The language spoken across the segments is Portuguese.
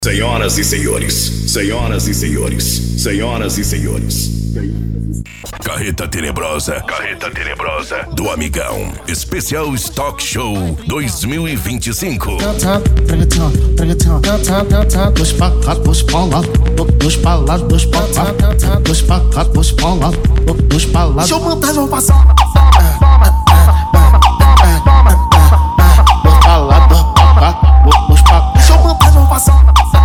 Senhoras e senhores, senhoras e senhores, senhoras e senhores. Carreta Tenebrosa do Amigão. Especial Stock Show 2025. Deixa eu montar, vou passar. Deixa eu montar, vou passar.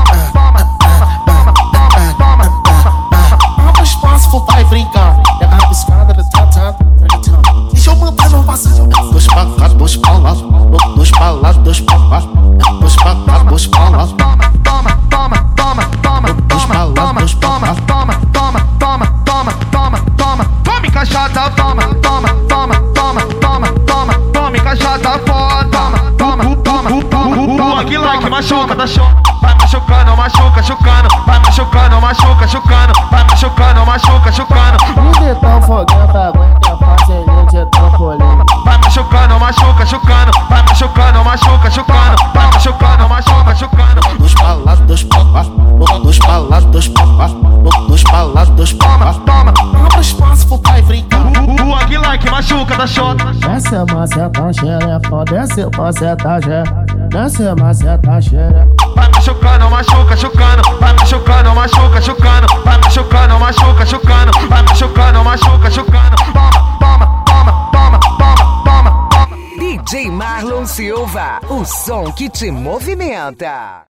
Abre espaço, for pai brincar. Pega a piscada, deixa eu montar, vou passar. Dois pacados, dois palas, dois palas, dois palas, dois pacados, dois palas. Toma, toma, toma, toma, dois palas, dois palas. Toma, toma, toma, toma, toma, toma. Tome caixada, toma, toma, toma, toma, toma, toma. Tome caixada, foda. Toma, toma, toma. Que like machuca, dá show. Vai machucando, machuca, chucando. Vai machucando, machuca, chucando. Vai machucando, machuca, chucando. Um detão foguento aguenta a parceria de trampolim. Vai machucando, machuca, chucando. Vai machucando, machuca, chucando. Vai machucando, machuca, chucando. Dois palas, dois papas. Dois palas, dois papas. Dois palas, dois papas. Toma, abre espaço pro pai brincar. Que like machuca, dá shot. Desce maceta xerefa, desce maceta xerefa. Desce maceta xerefa. Vai machucando, machuca, chucando. Vai machucando, machuca, chucando. Vai machucando, machuca, chucando. Vai machucando, machuca, chucando. Toma, toma, toma, toma, toma, toma, toma. DJ Marlon Silva, o som que te movimenta.